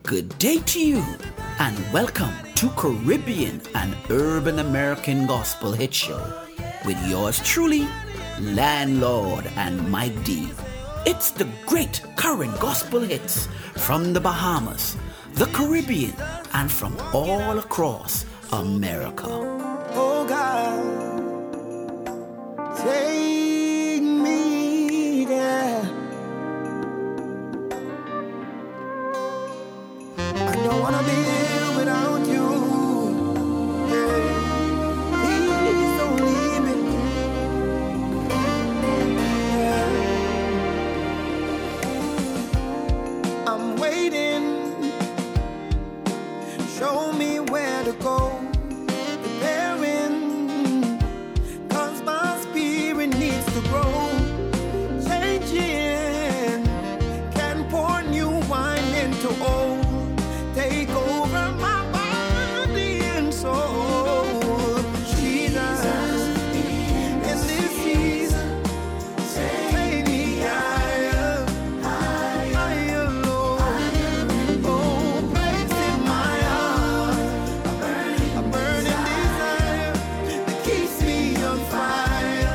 Good day to you, and welcome to Caribbean and Urban American Gospel Hit Show with yours truly, Landlord and Mike D. It's the great current gospel hits from the Bahamas, the Caribbean, and from all across America. Oh God, take me there. I don't wanna be here without you. Yeah. Please don't leave me. Yeah. I'm waiting. Show me where to go. Preparing, 'cause my spirit needs to grow. Changing, can pour new wine into old. Take over my body and soul. Jesus, in this season, take me higher, higher, Lord. Oh, place in my heart a burning desire that keeps me on fire,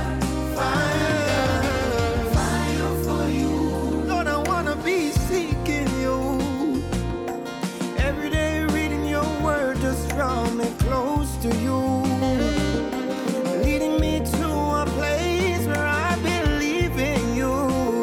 fire for you. Lord, I wanna be seeking you. Every day reading your word just draw me close to you. Leading me to a place where I believe in you.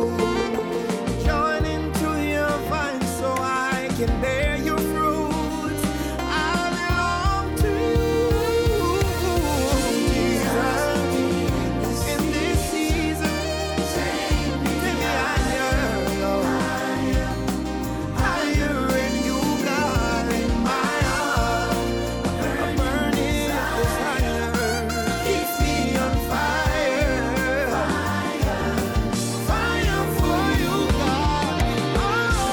Join into your vine so I can bear your fruits. I belong to you, Jesus. In this season, take me higher, Lord. Higher in you, God, in my heart. A burning desire keeps me on fire. Fire for you, God. Oh,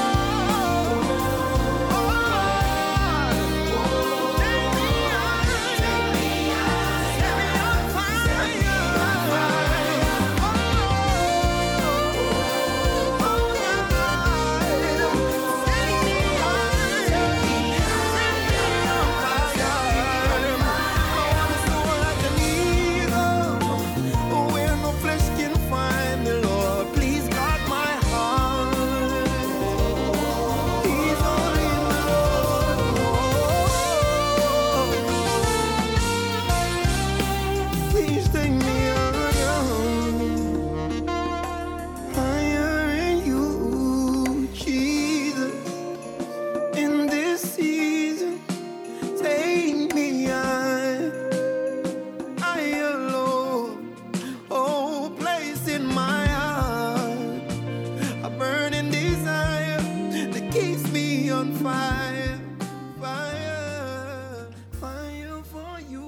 take me higher. Set me on fire. Where no flesh can find the Lord, please guard my heart. He's all in the Lord. Please take me higher in you, Jesus. In this season, take me higher, Lord. Oh, place in my heart a burning desire that keeps me on fire, fire for you.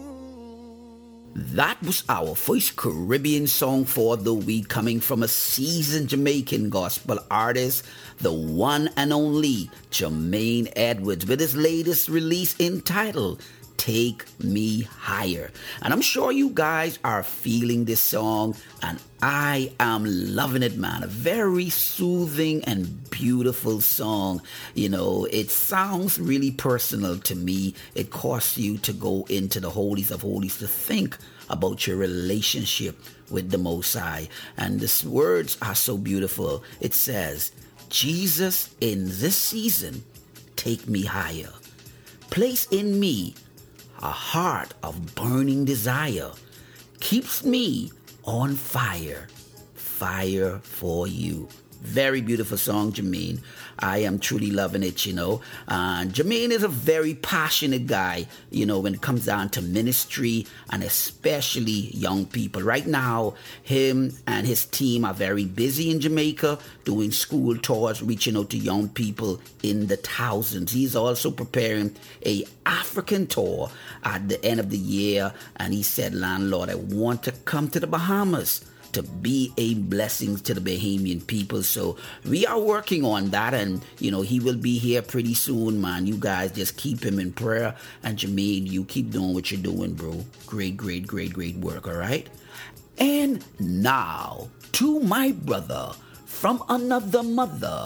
That was our first Caribbean song for the week, coming from a seasoned Jamaican gospel artist, the one and only Jermaine Edwards, with his latest release entitled Take Me Higher. And I'm sure you guys are feeling this song, and I am loving it, man. A very soothing and beautiful song. You know, it sounds really personal to me. It costs you to go into the holies of holies to think about your relationship with the Most High. And these words are so beautiful. It says, Jesus, in this season, take me higher. Place in me a heart of burning desire. Keeps me on fire. Fire for you. Very beautiful song, Jermaine. I am truly loving it, you know. Jermaine is a very passionate guy, you know, when it comes down to ministry and especially young people. Right now, him and his team are very busy in Jamaica doing school tours, reaching out to young people in the thousands. He's also preparing a African tour at the end of the year. And he said, Landlord, I want to come to the Bahamas to be a blessing to the Bahamian people. So we are working on that, and you know, he will be here pretty soon, man. You guys just keep him in prayer, and Jermaine, you keep doing what you're doing, bro. Great work, all right? And now to my brother from another mother,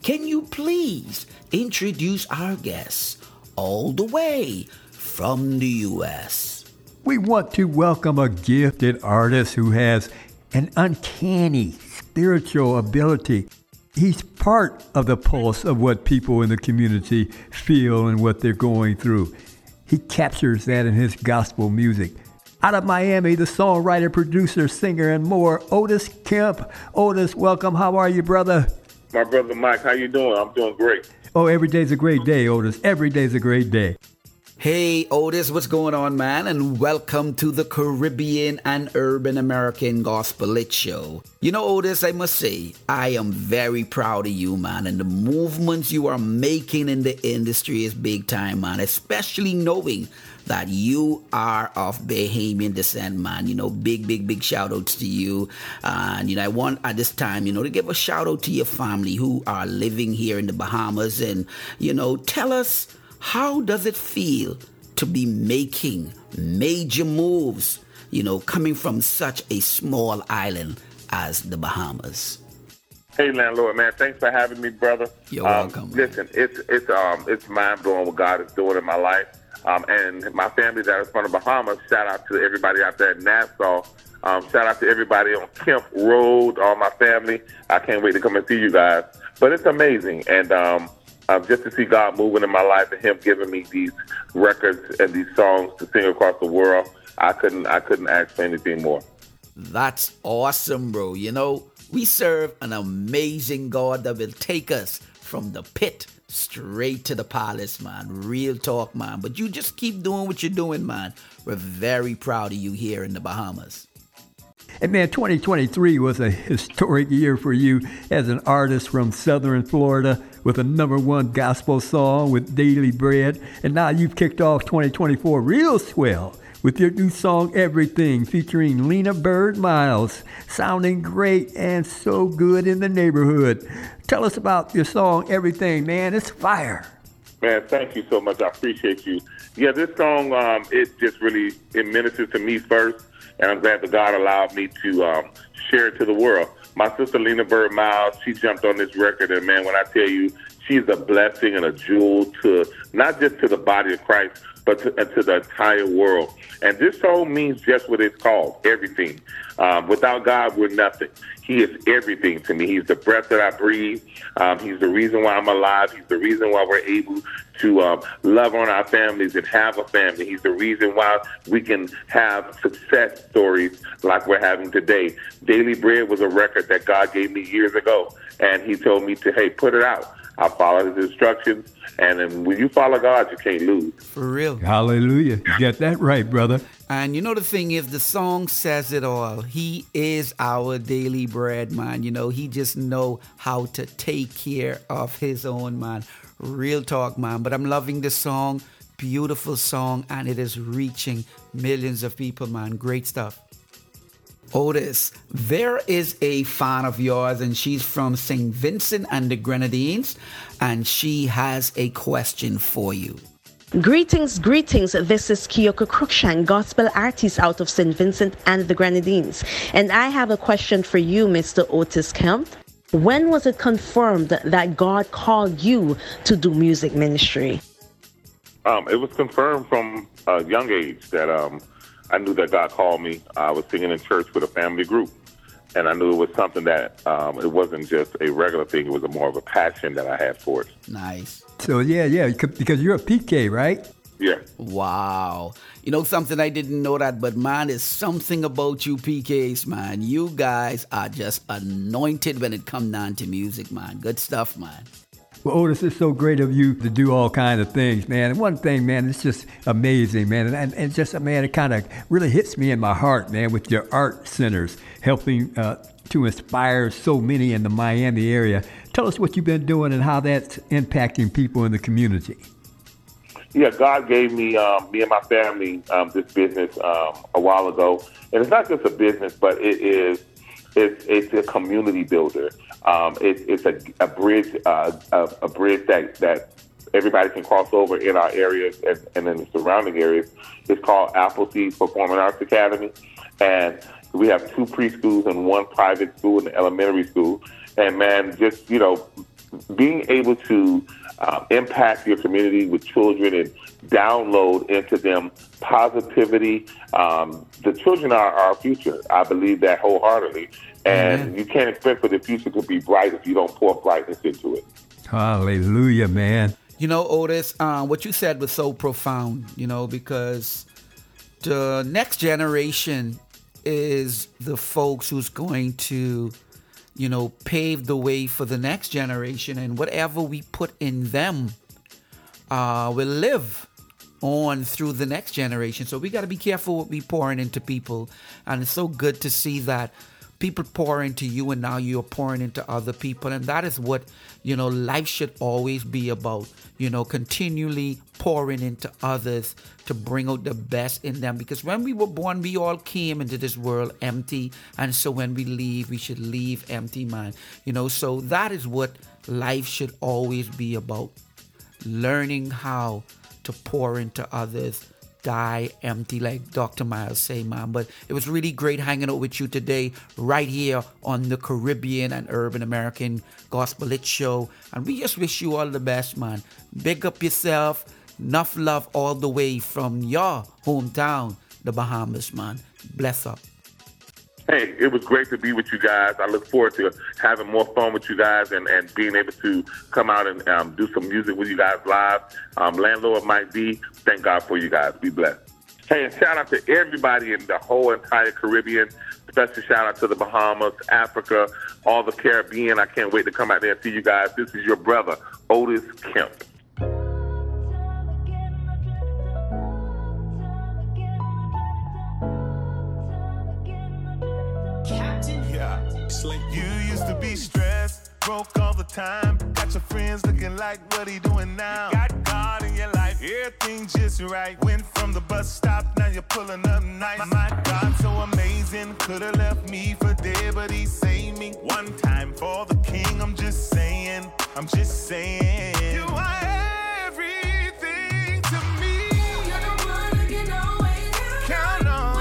can you please introduce our guests all the way from the U.S.? We want to welcome a gifted artist who has an uncanny spiritual ability. He's part of the pulse of what people in the community feel and what they're going through. He captures that in his gospel music. Out of Miami, the songwriter, producer, singer, and more, Otis Kemp. Otis, welcome. How are you, brother? My brother Mike, how you doing? I'm doing great. Oh, every day's a great day, Otis. Every day's a great day. Hey, Otis, what's going on, man? And welcome to the Caribbean and Urban American Gospel Lit Show. You know, Otis, I must say, I am very proud of you, man. And the movements you are making in the industry is big time, man. Especially knowing that you are of Bahamian descent, man. You know, big shout outs to you. And, you know, I want at this time, you know, to give a shout out to your family who are living here in the Bahamas. And, you know, tell us, how does it feel to be making major moves, you know, coming from such a small island as the Bahamas? Hey, landlord, man, thanks for having me, brother. You're welcome. Listen, it's mind blowing what God is doing in my life. And my family that is from the Bahamas, shout out to everybody out there in Nassau. Shout out to everybody on Kemp Road, all my family. I can't wait to come and see you guys. But it's amazing. And just to see God moving in my life and him giving me these records and these songs to sing across the world, I couldn't ask for anything more. That's awesome, bro. You know, we serve an amazing God that will take us from the pit straight to the palace, man. Real talk, man. But you just keep doing what you're doing, man. We're very proud of you here in the Bahamas. And man, 2023 was a historic year for you as an artist from Southern Florida with a #1 gospel song with Daily Bread. And now you've kicked off 2024 real swell with your new song, Everything, featuring Lena Bird Miles, sounding great and so good in the neighborhood. Tell us about your song, Everything, man. It's fire. Man, thank you so much. I appreciate you. Yeah, this song, it just really, it ministers to me first, and I'm glad that God allowed me to share it to the world. My sister, Lena Bird Miles, she jumped on this record, and man, when I tell you, she's a blessing and a jewel to, not just to the body of Christ, but to the entire world. And this song means just what it's called, everything. Without God, we're nothing. He is everything to me. He's the breath that I breathe. He's the reason why I'm alive. He's the reason why we're able to love on our families and have a family. He's the reason why we can have success stories like we're having today. Daily Bread was a record that God gave me years ago, and he told me to, hey, put it out. I followed his instructions, and then when you follow God, you can't lose. For real. Hallelujah. You got that right, brother. And you know, the thing is, the song says it all. He is our daily bread, man. You know, he just know how to take care of his own, man. Real talk, man. But I'm loving this song. Beautiful song, and it is reaching millions of people, man. Great stuff. Otis, there is a fan of yours, and she's from St. Vincent and the Grenadines, and she has a question for you. Greetings. This is Kiyoko Cruikshank, gospel artist out of St. Vincent and the Grenadines. And I have a question for you, Mr. Otis Kemp. When was it confirmed that God called you to do music ministry? It was confirmed from a young age that I knew that God called me. I was singing in church with a family group, and I knew it was something that it wasn't just a regular thing. It was more of a passion that I had for it. Nice. So, yeah, because you're a PK, right? Yeah. Wow. You know something, I didn't know that, but man, there's something about you PKs, man. You guys are just anointed when it comes down to music, man. Good stuff, man. Well, Otis, it's so great of you to do all kinds of things, man. And one thing, man, it's just amazing, man. And just, man, it kind of really hits me in my heart, man, with your art centers helping to inspire so many in the Miami area. Tell us what you've been doing and how that's impacting people in the community. Yeah, God gave me, me and my family, this business a while ago. And it's not just a business, but it's a community builder. It's a bridge that everybody can cross over in our areas and in the surrounding areas. It's called Appleseed Performing Arts Academy. And we have 2 preschools and 1 private school and an elementary school. And man, just, you know, being able to impact your community with children and download into them positivity. The children are our future. I believe that wholeheartedly. And you can't expect for the future to be bright if you don't pour brightness into it. Hallelujah, man. You know, Otis, what you said was so profound, you know, because the next generation is the folks who's going to, you know, pave the way for the next generation. And whatever we put in them will live on through the next generation. So we got to be careful what we pouring into people. And it's so good to see that people pour into you and now you're pouring into other people. And that is what, you know, life should always be about, you know, continually pouring into others to bring out the best in them. Because when we were born, we all came into this world empty. And so when we leave, we should leave empty, man. You know, so that is what life should always be about. Learning how to pour into others, die empty, like Dr. Miles say, man. But it was really great hanging out with you today, right here on the Caribbean and Urban American Gospel Hit Show. And we just wish you all the best, man. Big up yourself. Enough love all the way from your hometown, the Bahamas, man. Bless up. Hey, it was great to be with you guys. I look forward to having more fun with you guys and being able to come out and do some music with you guys live. Landlord Mike D, thank God for you guys. Be blessed. Hey, and shout out to everybody in the whole entire Caribbean. Special shout out to the Bahamas, Africa, all the Caribbean. I can't wait to come out there and see you guys. This is your brother, Otis Kemp. You used to be stressed, broke all the time. Got your friends looking like, what he doing now? You got God in your life, everything just right. Went from the bus stop, now you're pulling up nice. My God, so amazing, could've left me for dead, but he saved me. One time for the king, I'm just saying. You are everything to me. You're the one I can always count on.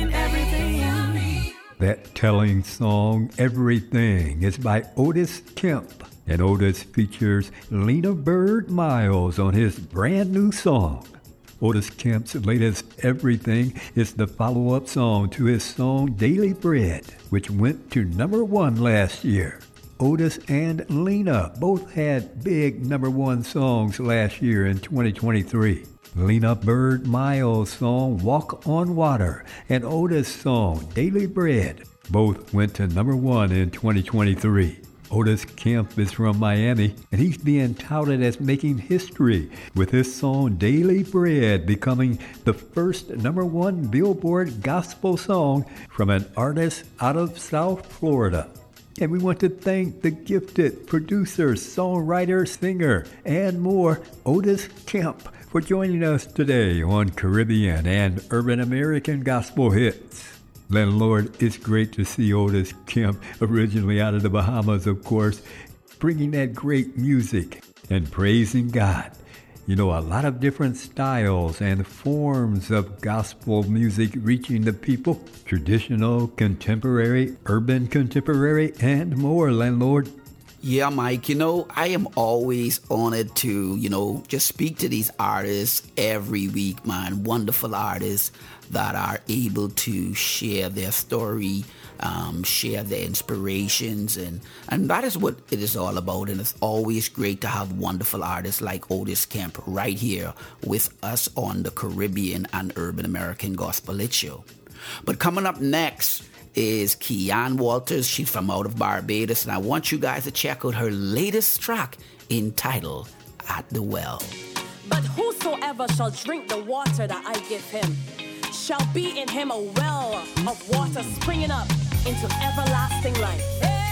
That telling song, Everything, is by Otis Kemp. And Otis features Lena Bird Miles on his brand new song. Otis Kemp's latest Everything is the follow-up song to his song Daily Bread, which went to number 1 last year. Otis and Lena both had big number 1 songs last year in 2023. Lena Bird Miles' song Walk on Water and Otis' song Daily Bread both went to number 1 in 2023. Otis Kemp is from Miami, and he's being touted as making history with his song Daily Bread becoming the first number 1 Billboard gospel song from an artist out of South Florida. And we want to thank the gifted producer, songwriter, singer, and more, Otis Kemp, for joining us today on Caribbean and Urban American Gospel Hits. Landlord, it's great to see Otis Kemp, originally out of the Bahamas, of course, bringing that great music and praising God. You know, a lot of different styles and forms of gospel music reaching the people. Traditional, contemporary, urban contemporary, and more, Landlord. Yeah, Mike, I am always honored to, just speak to these artists every week, man. Wonderful artists that are able to share their story, share their inspirations, and that is what it is all about. And it's always great to have wonderful artists like Otis Kemp right here with us on the Caribbean and Urban American Gospel Hit Show. But coming up next is Keon Walters. She's from out of Barbados, and I want you guys to check out her latest track entitled At the Well. But whosoever shall drink the water that I give him shall be in him a well of water springing up into everlasting life.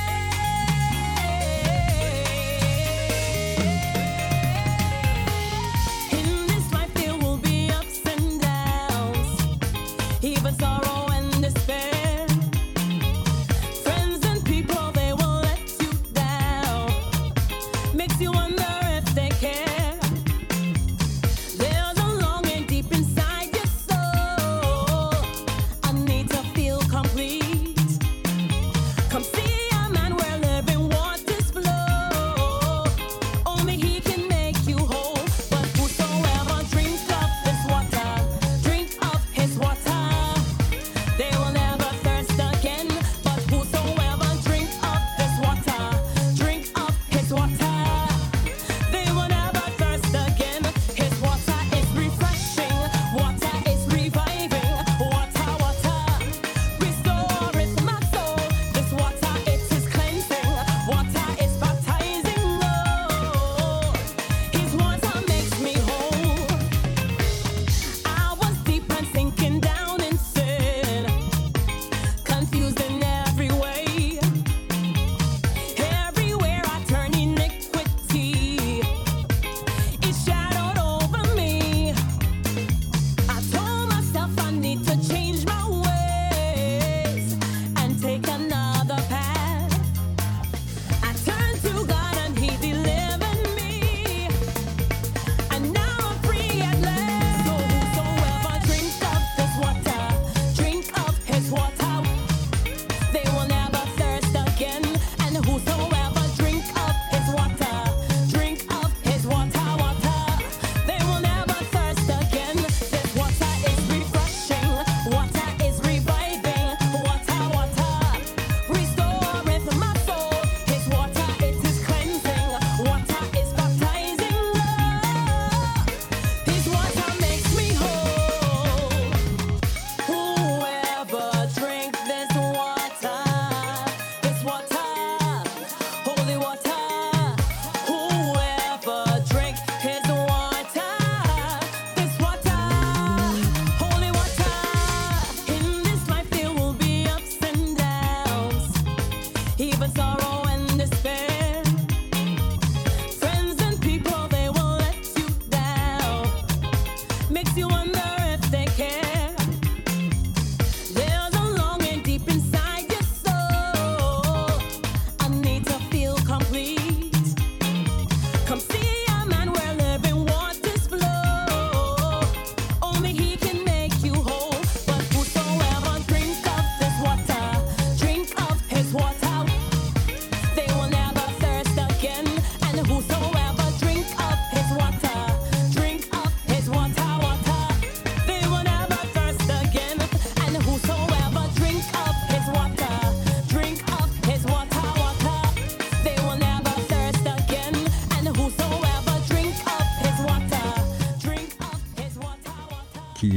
In this life there will be ups and downs, even sorrow and despair. Friends and people, they will let you down. Makes you wonder if they care. There's a longing deep inside your soul. I need to feel complete. Come see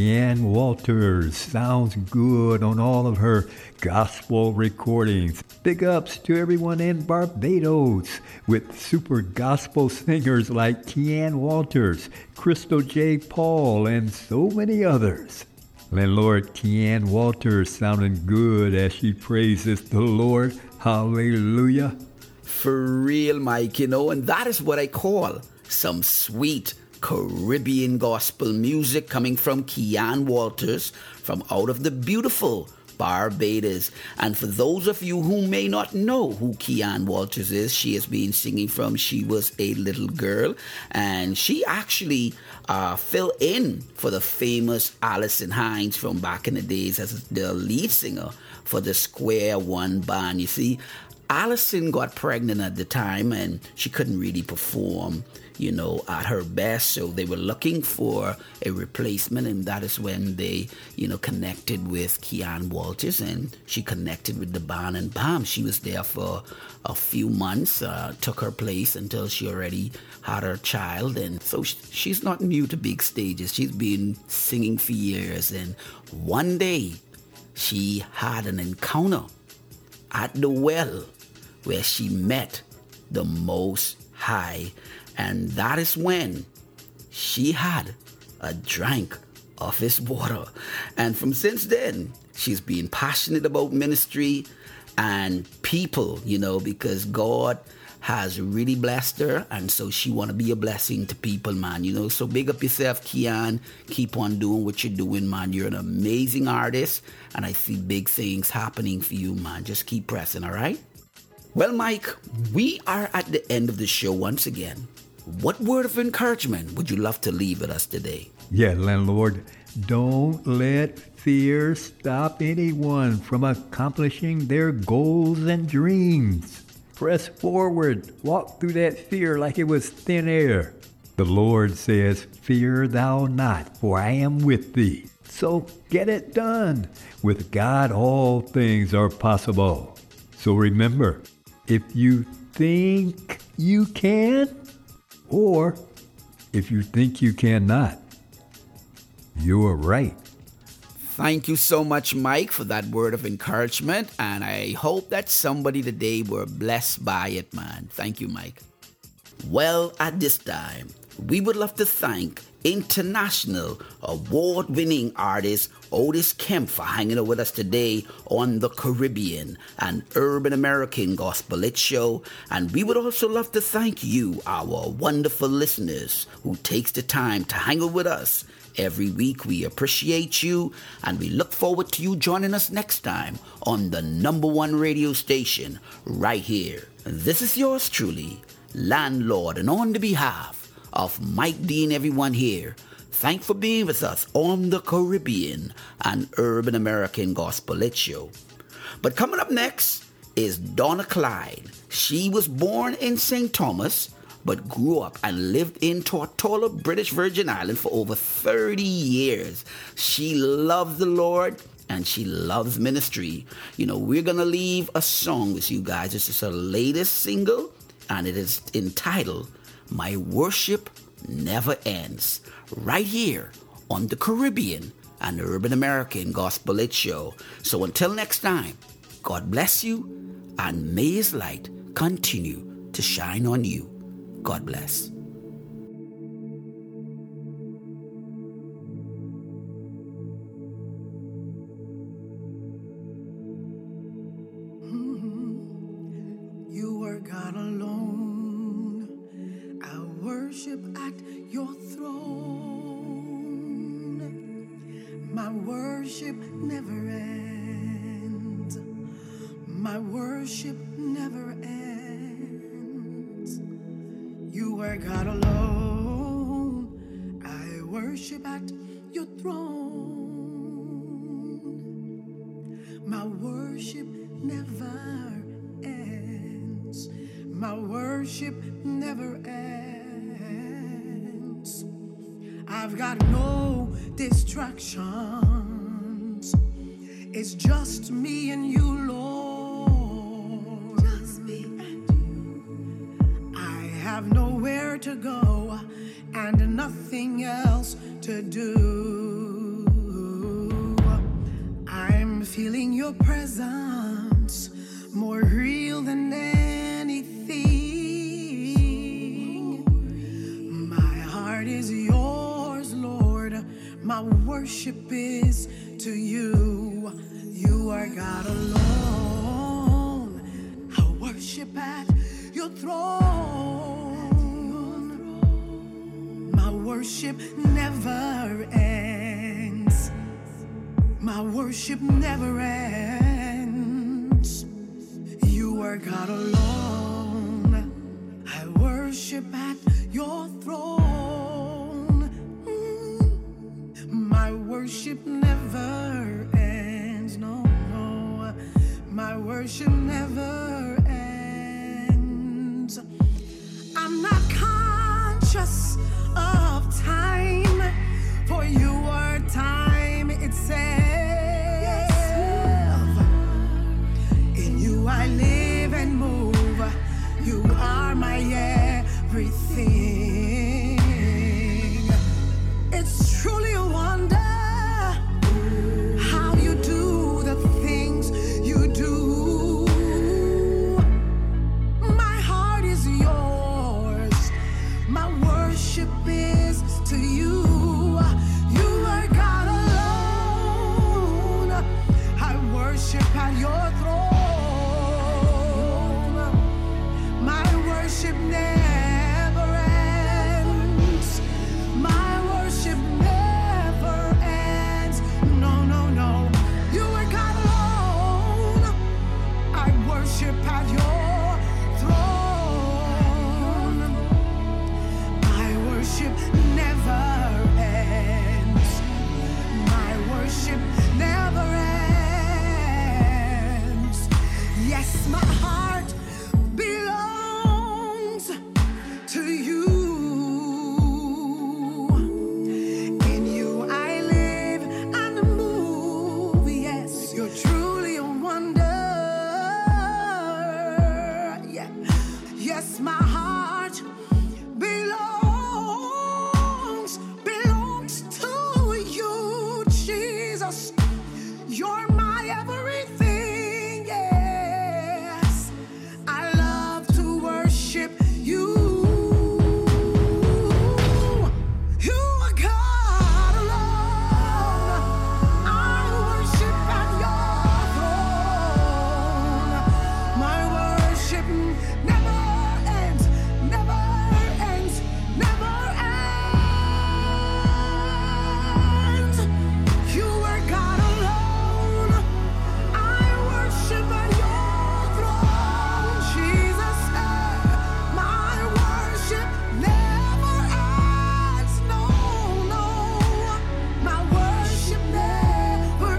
Keanne Walters. Sounds good on all of her gospel recordings. Big ups to everyone in Barbados with super gospel singers like Keanne Walters, Crystal J. Paul, and so many others. Landlord Keanne Walters sounding good as she praises the Lord. Hallelujah. For real, Mike, and that is what I call some sweet Caribbean gospel music coming from Keanne Walters from out of the beautiful Barbados. And for those of you who may not know who Keanne Walters is, she has been singing from she was a little girl, and she actually filled in for the famous Alison Hinds from back in the days as the lead singer for the Square One band. You see, Alison got pregnant at the time and she couldn't really perform, at her best. So they were looking for a replacement, and that is when they, connected with Keanne Walters, and she connected with the band, and bam, she was there for a few months, took her place until she already had her child. And so she's not new to big stages. She's been singing for years. And one day she had an encounter at the well where she met the Most High. And that is when she had a drink of his water. And from since then, she's been passionate about ministry and people, because God has really blessed her. And so she want to be a blessing to people, man. So big up yourself, Keanne. Keep on doing what you're doing, man. You're an amazing artist. And I see big things happening for you, man. Just keep pressing, all right? Well, Mike, we are at the end of the show once again. What word of encouragement would you love to leave with us today? Yeah, landlord, don't let fear stop anyone from accomplishing their goals and dreams. Press forward, walk through that fear like it was thin air. The Lord says, "Fear thou not, for I am with thee." So get it done. With God, all things are possible. So remember, if you think you can, or if you think you cannot, you're right. Thank you so much, Mike, for that word of encouragement. And I hope that somebody today were blessed by it, man. Thank you, Mike. Well, at this time, we would love to thank international award-winning artist Otis Kemp for hanging out with us today on the Caribbean and Urban American Gospel It Show. And we would also love to thank you, our wonderful listeners, who takes the time to hang out with us every week. We appreciate you, and we look forward to you joining us next time on the #1 radio station right here. This is yours truly, Landlord, and on the behalf of Mike D and everyone here, thanks for being with us on the Caribbean and Urban American Gospel It Show. But coming up next is Donna Clyde. She was born in St. Thomas, but grew up and lived in Tortola, British Virgin Island for over 30 years. She loves the Lord and she loves ministry. We're going to leave a song with you guys. This is her latest single, and it is entitled My Worship Never Ends, right here on the Caribbean and Urban American Gospel It Show. So until next time, God bless you, and may His light continue to shine on you. God bless. You are God alone. I worship at your throne. My worship never ends. My worship never ends. You are God alone. I worship at your throne. My worship never ends. My worship never ends. I've got no distractions. It's just me and you, Lord. Just me and you. I have nowhere to go and nothing else to do. your presence more real than anything. My heart is yours, Lord. My worship is to you. You are God alone. I worship at your throne. My worship never ends. My worship never ends. You are God alone. I worship at your throne. My worship never ends. No, no. My worship never ends. I'm not conscious of time, for you are time itself. In you I live and move. You are my everything. It's truly a wonder how you do the things you do. My heart is yours. My worship is to you. You are God alone. I worship at your throne. My worship never ends. My worship never ends. No, no, no. You are God alone. I worship at your throne. My worship never ends. My worship never ends. Yes, my heart belongs to you. In you I live and move. Yes, you're truly a wonder. Yeah. Yes, my heart belongs to you, Jesus. You're my everything. Yes, I love to worship you. You are God alone. I worship at your throne. My worship never ends, never ends, never ends. You are God alone. I worship at your throne, Jesus. My worship never ends. No, no. My worship never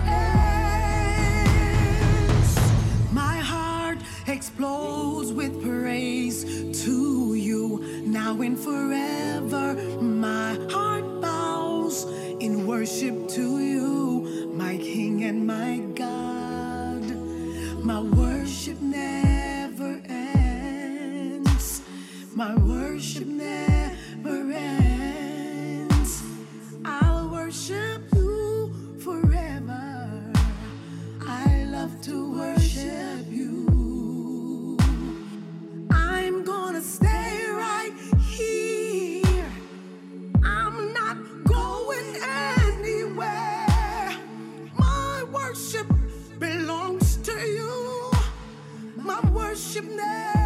ends. My heart explodes with praise to you now and forever. My heart bows in worship to you, my King and my God. My worship never ends. My worship never ends. I'll worship you forever. I love to worship you. I'm gonna stay right here. I'm not going anywhere. My worship belongs to you. My worship never